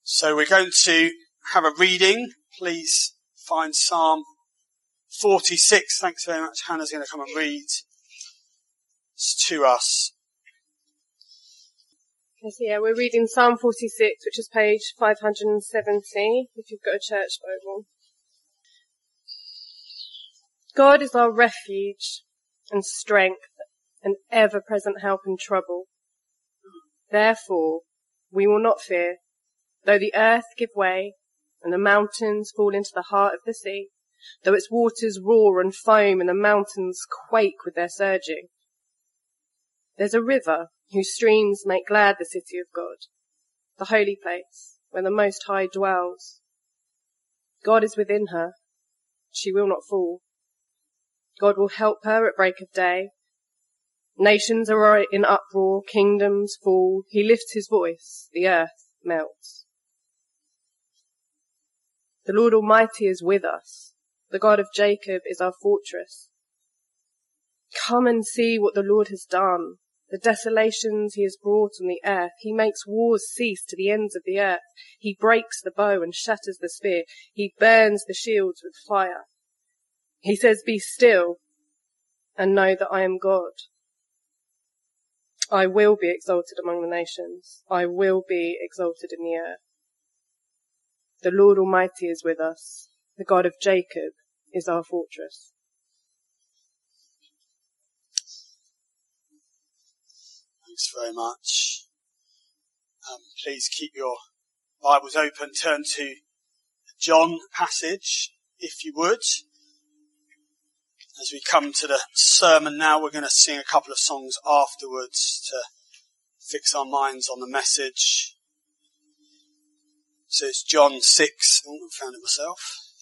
So we're going to have a reading. Please find Psalm 46. Thanks very much. Hannah's going to come and read to us. Okay, so yeah, we're reading Psalm 46, which is page 570, if you've got a church Bible. God is our refuge and strength, and ever-present help in trouble. Therefore, we will not fear, though the earth give way, and the mountains fall into the heart of the sea, though its waters roar and foam, and the mountains quake with their surging. There's a river whose streams make glad the city of God, the holy place where the Most High dwells. God is within her. She will not fall. God will help her at break of day. Nations are in uproar, kingdoms fall. He lifts his voice, the earth melts. The Lord Almighty is with us. The God of Jacob is our fortress. Come and see what the Lord has done, the desolations he has brought on the earth. He makes wars cease to the ends of the earth. He breaks the bow and shatters the spear. He burns the shields with fire. He says, "Be still and know that I am God. I will be exalted among the nations. I will be exalted in the earth. The Lord Almighty is with us. The God of Jacob is our fortress." Thanks very much. Please keep your Bibles open. Turn to the John passage, if you would. As we come to the sermon now, we're going to sing a couple of songs afterwards to fix our minds on the message. So it's John 6, I found it myself.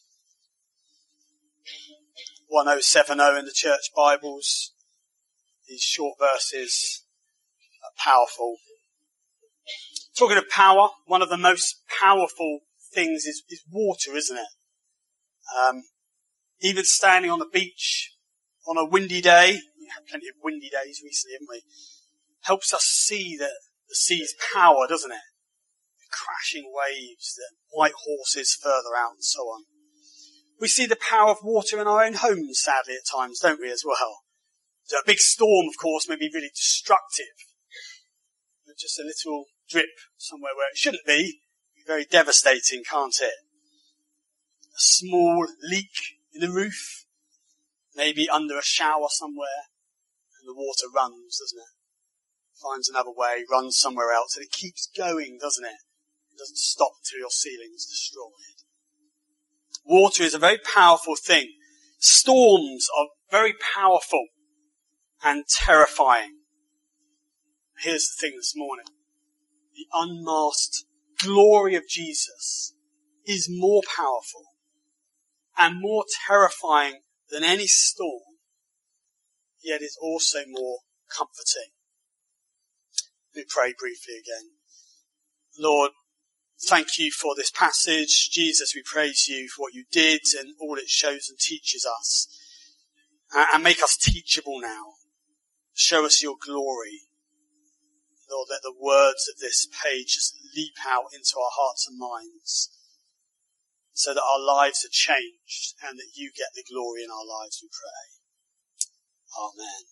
1070 in the church Bibles. These short verses are powerful. Talking of power, one of the most powerful things is water, isn't it? Even standing on the beach on a windy day, we had plenty of windy days recently, haven't we? Helps us see the sea's power, doesn't it? Crashing waves, the white horses further out and so on. We see the power of water in our own homes, sadly, at times, don't we, as well? So a big storm, of course, may be really destructive. But just a little drip somewhere where it shouldn't be very devastating, can't it? A small leak in the roof, maybe under a shower somewhere, and the water runs, doesn't it? Finds another way, runs somewhere else, and it keeps going, doesn't it? It doesn't stop until your ceiling's destroyed. Water is a very powerful thing. Storms are very powerful and terrifying. Here's the thing this morning. The unmasked glory of Jesus is more powerful and more terrifying than any storm, yet is also more comforting. Let me pray briefly again. Lord, thank you for this passage. Jesus, we praise you for what you did and all it shows and teaches us. And make us teachable now. Show us your glory. Lord, let the words of this page just leap out into our hearts and minds so that our lives are changed and that you get the glory in our lives, we pray. Amen.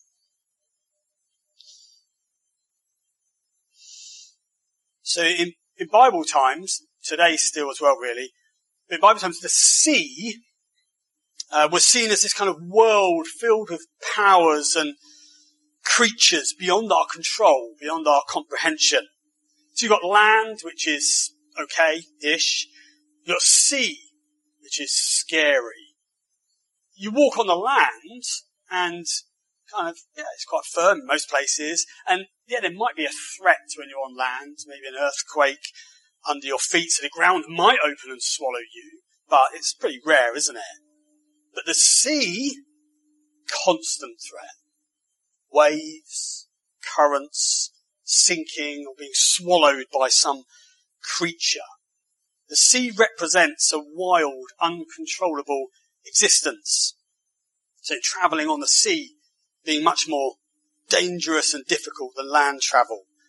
So in Bible times, today still as well really, in Bible times the sea was seen as this kind of world filled with powers and creatures beyond our control, beyond our comprehension. So you've got land, which is okay-ish. You've got sea, which is scary. You walk on the land and it's quite firm in most places. And there might be a threat when you're on land, maybe an earthquake under your feet, so the ground might open and swallow you. But it's pretty rare, isn't it? But the sea, constant threat. Waves, currents, sinking or being swallowed by some creature. The sea represents a wild, uncontrollable existence. So travelling on the sea being much more dangerous and difficult than land travel.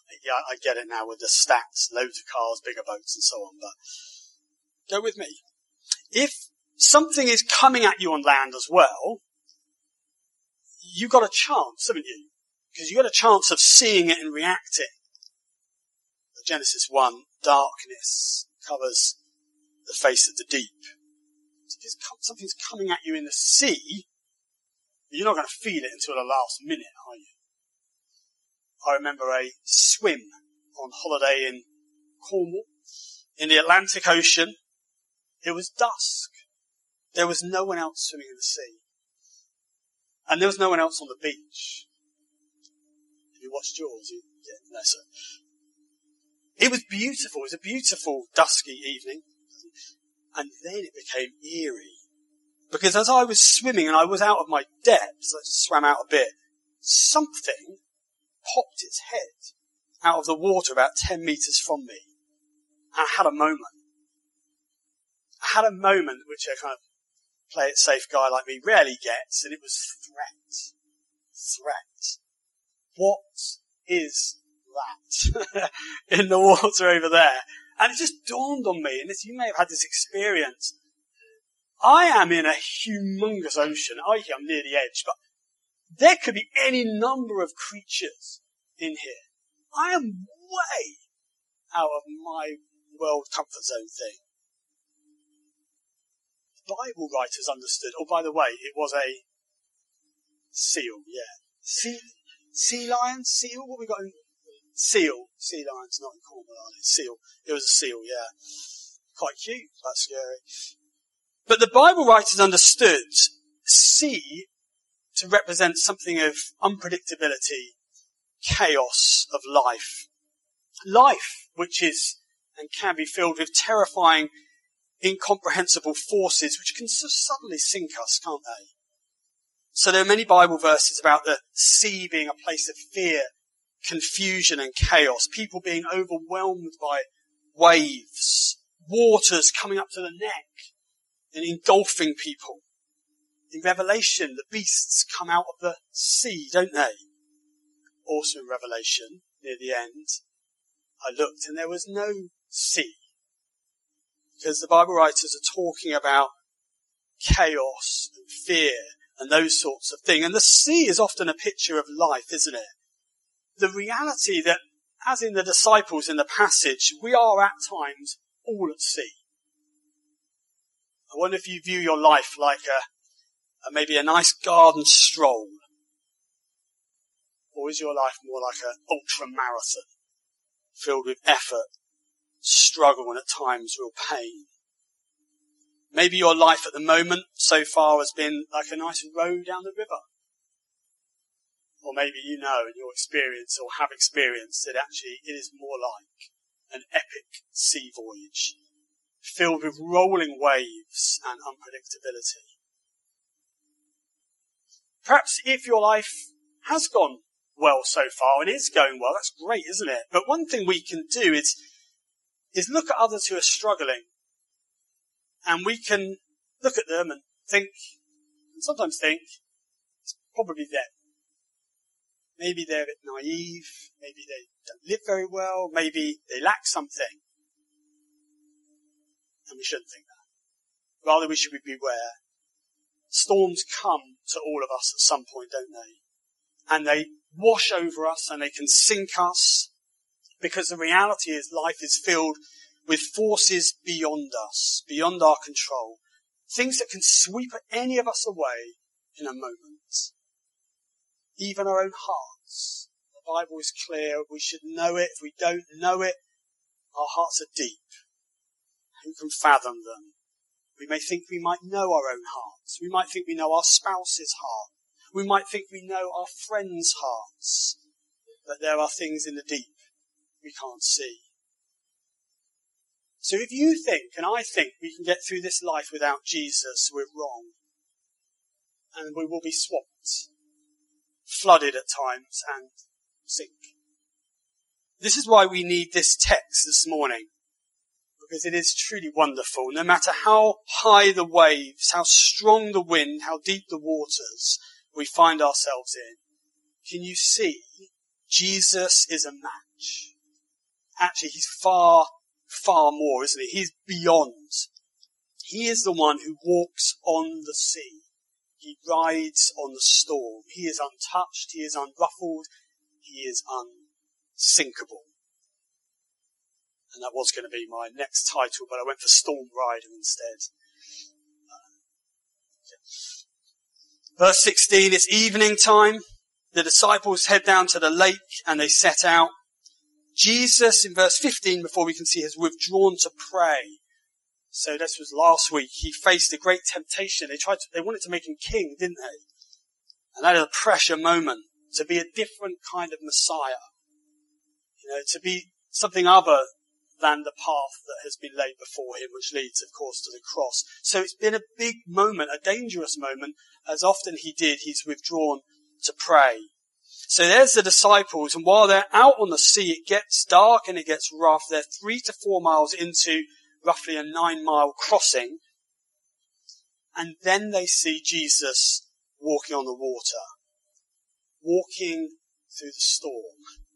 Yeah, I get it now with the stats, loads of cars, bigger boats and so on, but go with me. If something is coming at you on land as well, you've got a chance, haven't you? Because you've got a chance of seeing it and reacting. Genesis 1, darkness covers the face of the deep. If something's coming at you in the sea, you're not going to feel it until the last minute, are you? I remember a swim on holiday in Cornwall, in the Atlantic Ocean. It was dusk. There was no one else swimming in the sea. And there was no one else on the beach. If you watched Jaws, no, sir. It was beautiful. It was a beautiful dusky evening. And then it became eerie. Because as I was swimming and I was out of my depths, I swam out a bit, something popped its head out of the water about 10 meters from me. And I had a moment. Which a kind of play it safe guy like me rarely gets, and it was threat. What is that in the water over there? And it just dawned on me, and you may have had this experience. I am in a humongous ocean. I'm near the edge, but there could be any number of creatures in here. I am way out of my world comfort zone thing. Bible writers understood. Oh, by the way, it was a seal, yeah. Sea lion? Seal? What we got in? Seal. Sea lions, not in Cornwall, are they? Seal. It was a seal, yeah. Quite cute. That's scary. But the Bible writers understood sea to represent something of unpredictability, chaos of life. Life, which is and can be filled with terrifying, incomprehensible forces which can suddenly sink us, can't they? So there are many Bible verses about the sea being a place of fear, confusion and chaos, people being overwhelmed by waves, waters coming up to the neck and engulfing people. In Revelation, the beasts come out of the sea, don't they? Also in Revelation, near the end, I looked and there was no sea. Because the Bible writers are talking about chaos and fear and those sorts of things. And the sea is often a picture of life, isn't it? The reality that, as in the disciples in the passage, we are at times all at sea. I wonder if you view your life like maybe a nice garden stroll. Or is your life more like an ultra-marathon, filled with effort, struggle and at times real pain? Maybe your life at the moment so far has been like a nice row down the river. Or maybe you know in your experience or have experienced that actually it is more like an epic sea voyage, filled with rolling waves and unpredictability. Perhaps if your life has gone well so far and is going well, that's great, isn't it? But one thing we can do is look at others who are struggling, and we can look at them and think, and sometimes think, it's probably them. Maybe they're a bit naive, maybe they don't live very well, maybe they lack something. And we shouldn't think that. Rather, we should beware. Storms come to all of us at some point, don't they? And they wash over us and they can sink us, because the reality is life is filled with forces beyond us, beyond our control. Things that can sweep any of us away in a moment. Even our own hearts. The Bible is clear. We should know it. If we don't know it, our hearts are deep. Who can fathom them? We may think we might know our own hearts. We might think we know our spouse's heart. We might think we know our friends' hearts. But there are things in the deep we can't see. So if you think, and I think, we can get through this life without Jesus, we're wrong. And we will be swamped, flooded at times, and sink. This is why we need this text this morning, because it is truly wonderful. No matter how high the waves, how strong the wind, how deep the waters we find ourselves in, can you see Jesus is a match refuge. Actually, he's far, far more, isn't he? He's beyond. He is the one who walks on the sea. He rides on the storm. He is untouched. He is unruffled. He is unsinkable. And that was going to be my next title, but I went for Storm Rider instead. Verse 16, it's evening time. The disciples head down to the lake and they set out. Jesus, in verse 15, before we can see, has withdrawn to pray. So this was last week. He faced a great temptation. They wanted to make him king, didn't they? And that is a pressure moment to be a different kind of Messiah. To be something other than the path that has been laid before him, which leads, of course, to the cross. So it's been a big moment, a dangerous moment. As often he did, he's withdrawn to pray. So there's the disciples, and while they're out on the sea, it gets dark and it gets rough. They're 3 to 4 miles into roughly a 9-mile crossing. And then they see Jesus walking on the water, walking through the storm.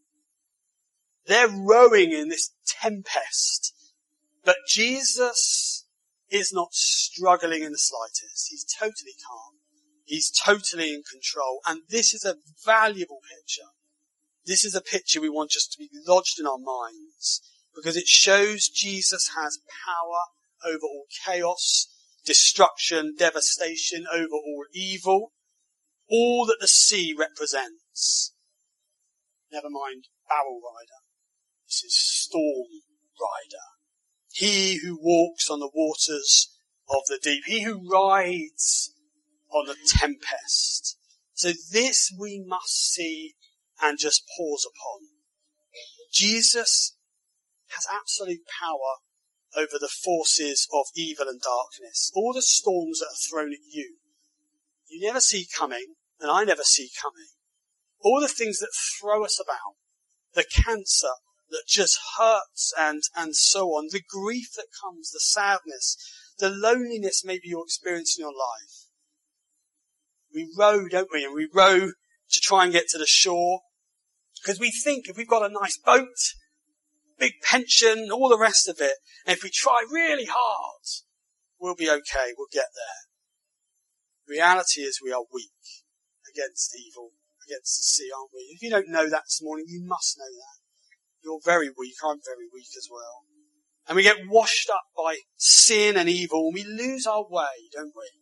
They're rowing in this tempest, but Jesus is not struggling in the slightest. He's totally calm. He's totally in control. And this is a valuable picture. This is a picture we want just to be lodged in our minds, because it shows Jesus has power over all chaos, destruction, devastation, over all evil, all that the sea represents. Never mind barrel rider. This is Storm Rider. He who walks on the waters of the deep. He who rides on the tempest. So this we must see and just pause upon. Jesus has absolute power over the forces of evil and darkness. All the storms that are thrown at you, you never see coming, and I never see coming. All the things that throw us about, the cancer that just hurts and so on, the grief that comes, the sadness, the loneliness maybe you're experiencing in your life. We row, don't we? And we row to try and get to the shore, because we think if we've got a nice boat, big pension, all the rest of it, and if we try really hard, we'll be okay, we'll get there. Reality is we are weak against evil, against the sea, aren't we? If you don't know that this morning, you must know that. You're very weak, I'm very weak as well. And we get washed up by sin and evil, and we lose our way, don't we?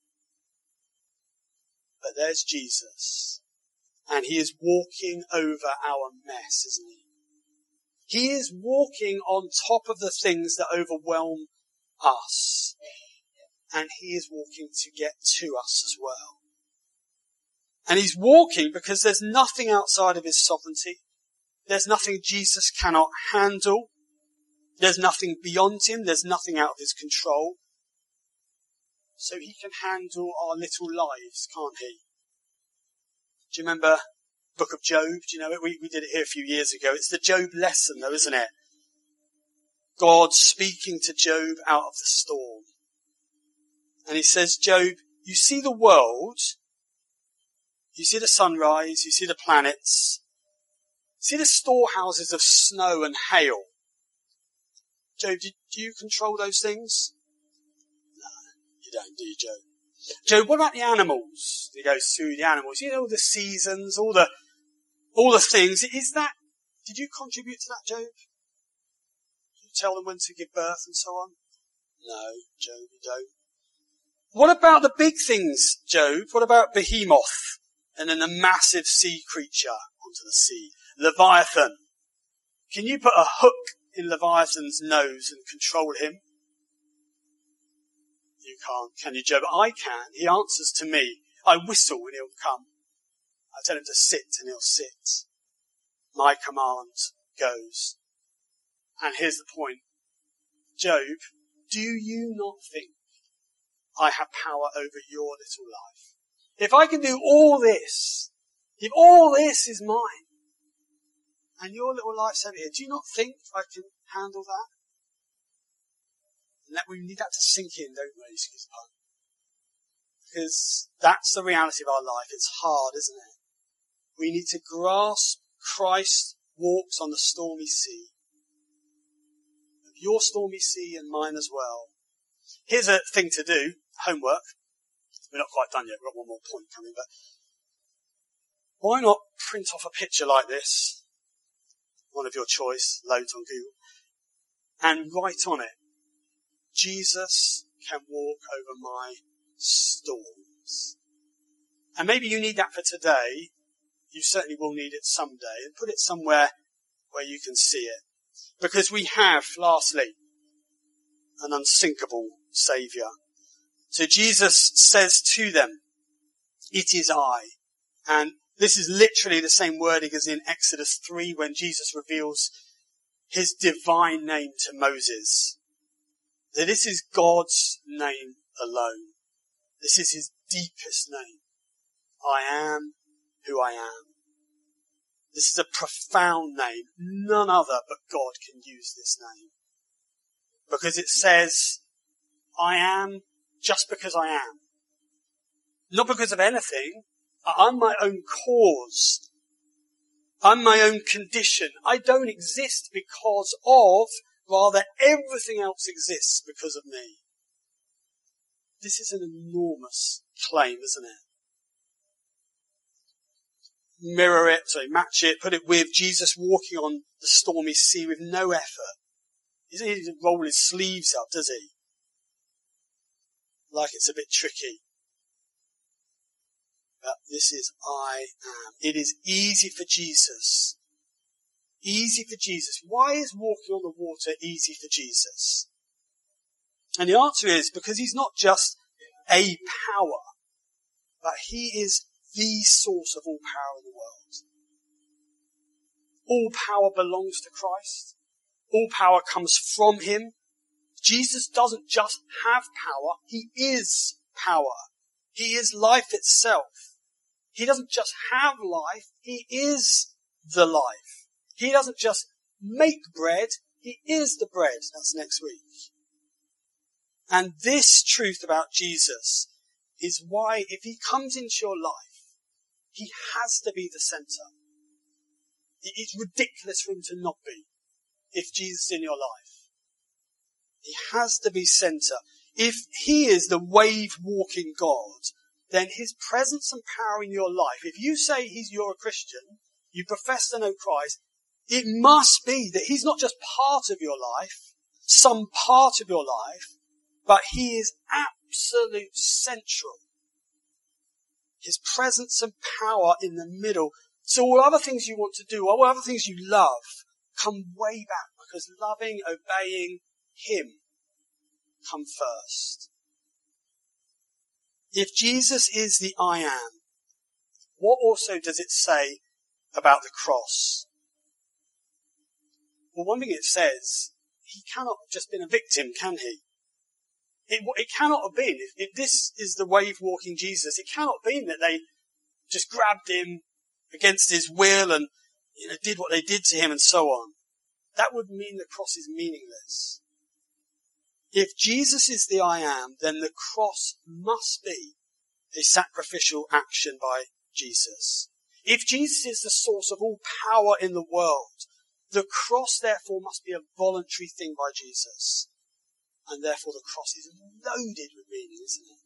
But there's Jesus, and he is walking over our mess, isn't he? He is walking on top of the things that overwhelm us, and he is walking to get to us as well. And he's walking because there's nothing outside of his sovereignty. There's nothing Jesus cannot handle. There's nothing beyond him. There's nothing out of his control. So he can handle our little lives, can't he? Do you remember the book of Job? Do you know it? We did it here a few years ago. It's the Job lesson though, isn't it? God speaking to Job out of the storm. And he says, Job, you see the world, you see the sunrise, you see the planets, see the storehouses of snow and hail. Job, do you control those things? No, you don't, do you, Job? Job, what about the animals? He goes through the animals. You know, all the seasons, all the things. Did you contribute to that, Job? Did you tell them when to give birth and so on? No, Job, you don't. What about the big things, Job? What about Behemoth? And then the massive sea creature onto the sea. Leviathan. Can you put a hook in Leviathan's nose and control him? You can't, can you, Job? I can. He answers to me. I whistle and he'll come. I tell him to sit and he'll sit. My command goes. And here's the point. Job, do you not think I have power over your little life? If I can do all this, if all this is mine, and your little life's over here, do you not think I can handle that? And that we need that to sink in, don't we? Excuse the pun. Because that's the reality of our life. It's hard, isn't it? We need to grasp Christ walks on the stormy sea. Your stormy sea and mine as well. Here's a thing to do, homework. We're not quite done yet, we've got one more point coming, but why not print off a picture like this, one of your choice, loads on Google, and write on it, Jesus can walk over my storms. And maybe you need that for today. You certainly will need it someday. And put it somewhere where you can see it. Because we have, lastly, an unsinkable Saviour. So Jesus says to them, it is I. And this is literally the same wording as in Exodus 3 when Jesus reveals his divine name to Moses. That this is God's name alone. This is his deepest name. I am who I am. This is a profound name. None other but God can use this name. Because it says, I am just because I am. Not because of anything. I'm my own cause. I'm my own condition. I don't exist because of, rather everything else exists because of me. This is an enormous claim, isn't it? Match it, put it with Jesus walking on the stormy sea with no effort. He doesn't roll his sleeves up, does he? Like it's a bit tricky. But this is I am. It is easy for Jesus. Easy for Jesus. Why is walking on the water easy for Jesus? And the answer is because he's not just a power, but he is the source of all power in the world. All power belongs to Christ. All power comes from him. Jesus doesn't just have power, he is power. He is life itself. He doesn't just have life, he is the life. He doesn't just make bread, he is the bread. That's next week. And this truth about Jesus is why if he comes into your life, he has to be the centre. It's ridiculous for him to not be if Jesus is in your life. He has to be centre. If he is the wave-walking God, then his presence and power in your life, if you say you're a Christian, you profess to know Christ, it must be that he's not just part of your life, some part of your life, but he is absolute central. His presence and power in the middle. So all other things you want to do, all other things you love, come way back because loving, obeying him come first. If Jesus is the I am, what also does it say about the cross? Well, one thing it says, he cannot have just been a victim, can he? It cannot have been. If this is the wave-walking Jesus, it cannot have been that they just grabbed him against his will and did what they did to him and so on. That would mean the cross is meaningless. If Jesus is the I am, then the cross must be a sacrificial action by Jesus. If Jesus is the source of all power in the world, the cross therefore must be a voluntary thing by Jesus. And therefore the cross is loaded with meaning, isn't it?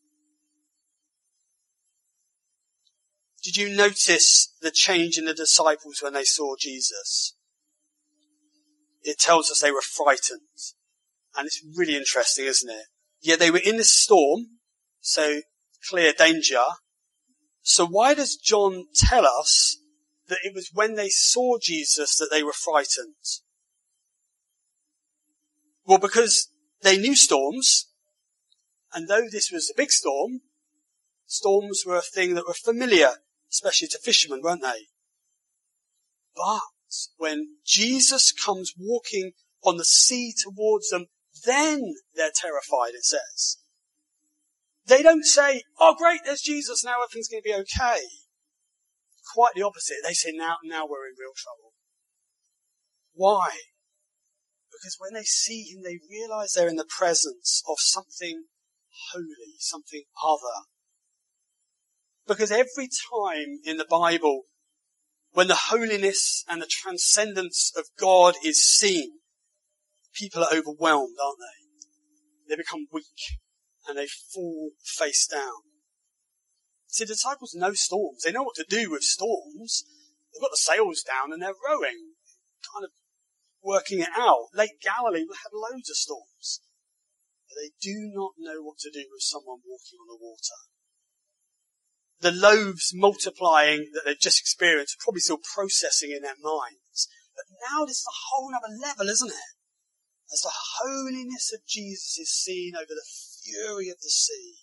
Did you notice the change in the disciples when they saw Jesus? It tells us they were frightened. And it's really interesting, isn't it? Yeah, they were in the storm, so clear danger. So why does John tell us that it was when they saw Jesus that they were frightened? Well, because they knew storms, and though this was a big storm, storms were a thing that were familiar, especially to fishermen, weren't they? But when Jesus comes walking on the sea towards them, then they're terrified, it says. They don't say, oh great, there's Jesus, now everything's going to be okay. Quite the opposite. They say, now we're in real trouble. Why? Because when they see him, they realize they're in the presence of something holy, something other. Because every time in the Bible When the holiness and the transcendence of God is seen, people are overwhelmed, aren't they? They become weak and they fall face down. See, the disciples know storms. They know what to do with storms. They've got the sails down and they're rowing, kind of working it out. Lake Galilee had loads of storms. But they do not know what to do with someone walking on the water. The loaves multiplying that they've just experienced are probably still processing in their minds. But now this is a whole other level, isn't it? As the holiness of Jesus is seen over the fury of the sea.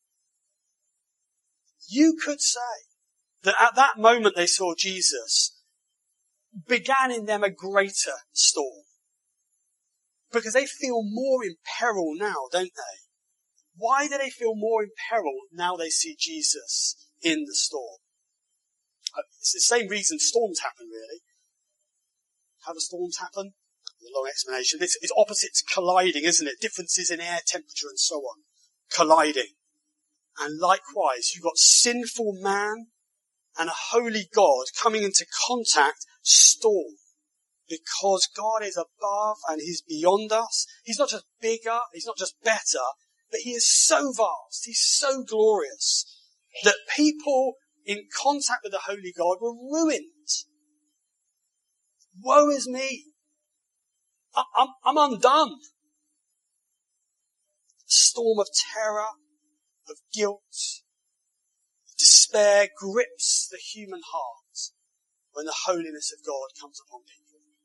You could say that at that moment they saw Jesus, began in them a greater storm. Because they feel more in peril now, don't they? Why do they feel more in peril now they see Jesus in the storm? It's the same reason storms happen, really. How do storms happen? A long explanation. It's opposites colliding, isn't it? Differences in air temperature and so on. Colliding. And likewise, you've got sinful man and a holy God coming into contact, storm. Because God is above and He's beyond us. He's not just bigger, He's not just better, but He is so vast, He's so glorious, that people in contact with the Holy God were ruined. Woe is me. I'm undone. A storm of terror, of guilt, despair grips the human heart when the holiness of God comes upon people.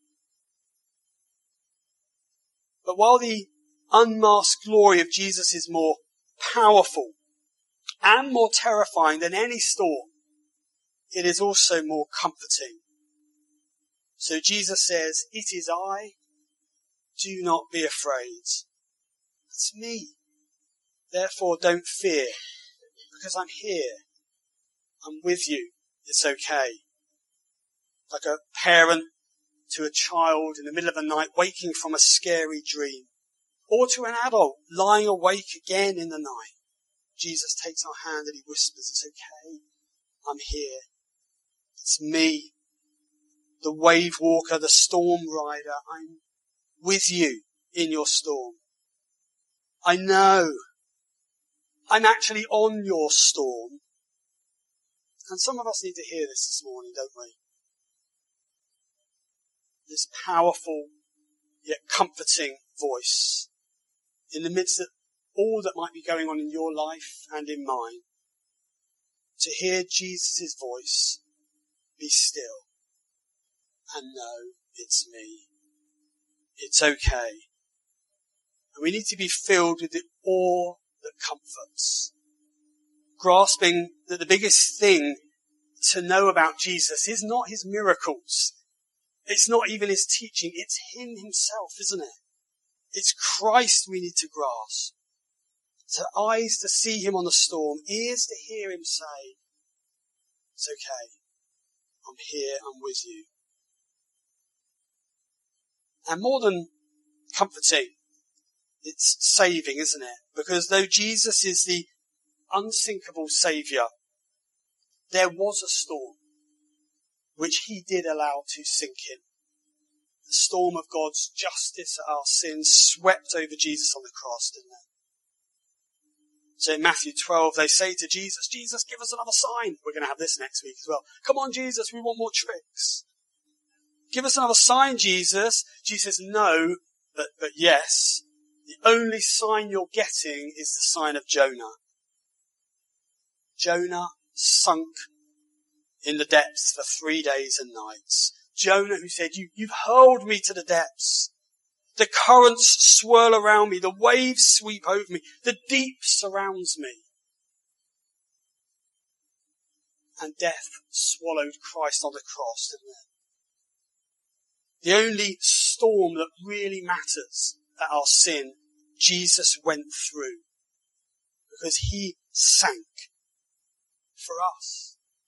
But while the unmasked glory of Jesus is more powerful and more terrifying than any storm, it is also more comforting. So Jesus says, "It is I, do not be afraid." It's me. Therefore don't fear, because I'm here. I'm with you. It's okay. Like a parent to a child in the middle of the night waking from a scary dream, or to an adult lying awake again in the night. Jesus takes our hand and He whispers, "It's okay. I'm here. It's me, the wave walker, the storm rider. I'm with you in your storm. I know. I'm actually on your storm." And some of us need to hear this morning, don't we? This powerful yet comforting voice in the midst of all that might be going on in your life and in mine. To hear Jesus' voice, "Be still and know it's me. It's okay." And we need to be filled with the awe that comforts. Grasping that the biggest thing to know about Jesus is not His miracles. It's not even His teaching. It's Him Himself, isn't it? It's Christ we need to grasp. So eyes to see Him on the storm, ears to hear Him say, "It's okay. I'm here. I'm with you." And more than comforting, it's saving, isn't it? Because though Jesus is the unsinkable Saviour, there was a storm which He did allow to sink Him. The storm of God's justice at our sins swept over Jesus on the cross, didn't it? So in Matthew 12, they say to Jesus, "Jesus, give us another sign." We're going to have this next week as well. "Come on, Jesus, we want more tricks. Give us another sign, Jesus." Jesus says, "No, but yes. The only sign you're getting is the sign of Jonah." Jonah sunk in the depths for 3 days and nights. Jonah who said, you've hurled me to the depths. The currents swirl around me. The waves sweep over me. The deep surrounds me. And death swallowed Christ on the cross, didn't it? The only storm that really matters at our sin, Jesus went through. Because He sank for us.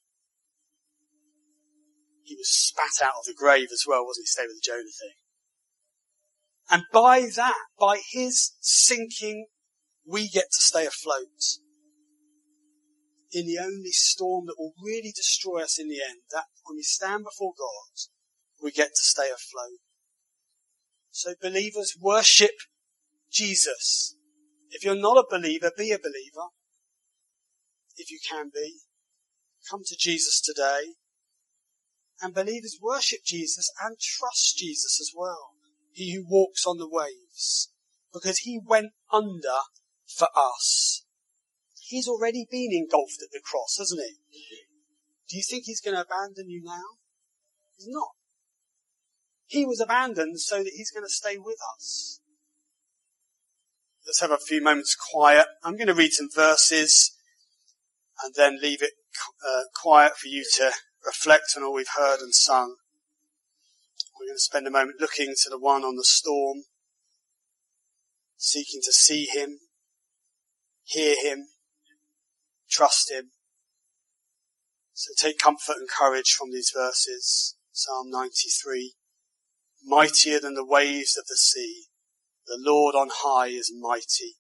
He was spat out of the grave as well, wasn't he? Stay with the Jonah thing. And by that, by His sinking, we get to stay afloat. in the only storm that will really destroy us in the end, that when we stand before God, we get to stay afloat. So believers, worship Jesus. If you're not a believer, be a believer. If you can be. Come to Jesus today. And believers, worship Jesus and trust Jesus as well. He who walks on the waves. Because he went under for us. He's already been engulfed at the cross, hasn't he? Do you think he's going to abandon you now? He's not. He was abandoned so that he's going to stay with us. Let's have a few moments quiet. I'm going to read some verses and then leave it quiet for you to reflect on all we've heard and sung. We're going to spend a moment looking to the one on the storm, seeking to see him, hear him, trust him. So take comfort and courage from these verses. Psalm 93. Mightier than the waves of the sea, the Lord on high is mighty.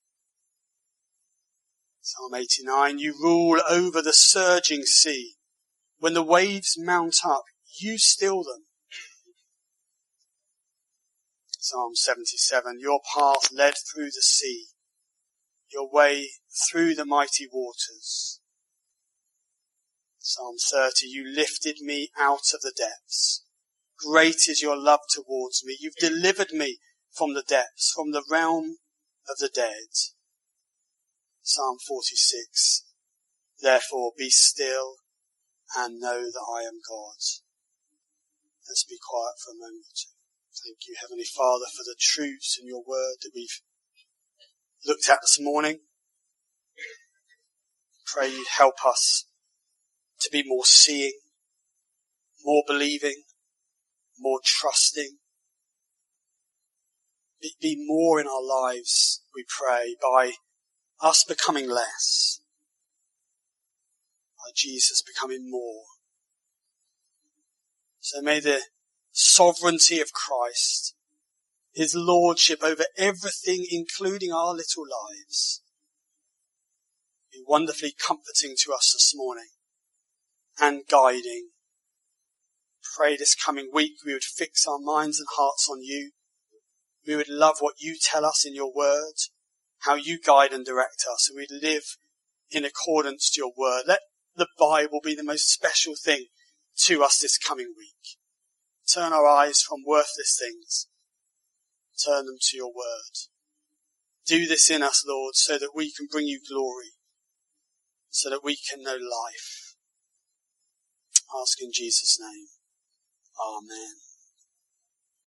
Psalm 89. You rule over the surging sea. When the waves mount up, you still them. Psalm 77. Your path led through the sea, your way through the mighty waters. Psalm 30. You lifted me out of the depths. Great is your love towards me. You've delivered me from the depths, from the realm of the dead. Psalm 46. Therefore be still and know that I am God. Let's be quiet for a moment or two. Thank you, Heavenly Father, for the truths in your word that we've looked at this morning. Pray you'd help us to be more seeing, more believing, more trusting. Be more in our lives, we pray, by us becoming less, by Jesus becoming more. So may the sovereignty of Christ, his lordship over everything, including our little lives, be wonderfully comforting to us this morning and guiding. Pray this coming week we would fix our minds and hearts on you. We would love what you tell us in your word, how you guide and direct us, and we'd live in accordance to your word. Let the Bible be the most special thing to us this coming week. Turn our eyes from worthless things. Turn them to your word. Do this in us, Lord, so that we can bring you glory, so that we can know life. Ask in Jesus' name. Amen.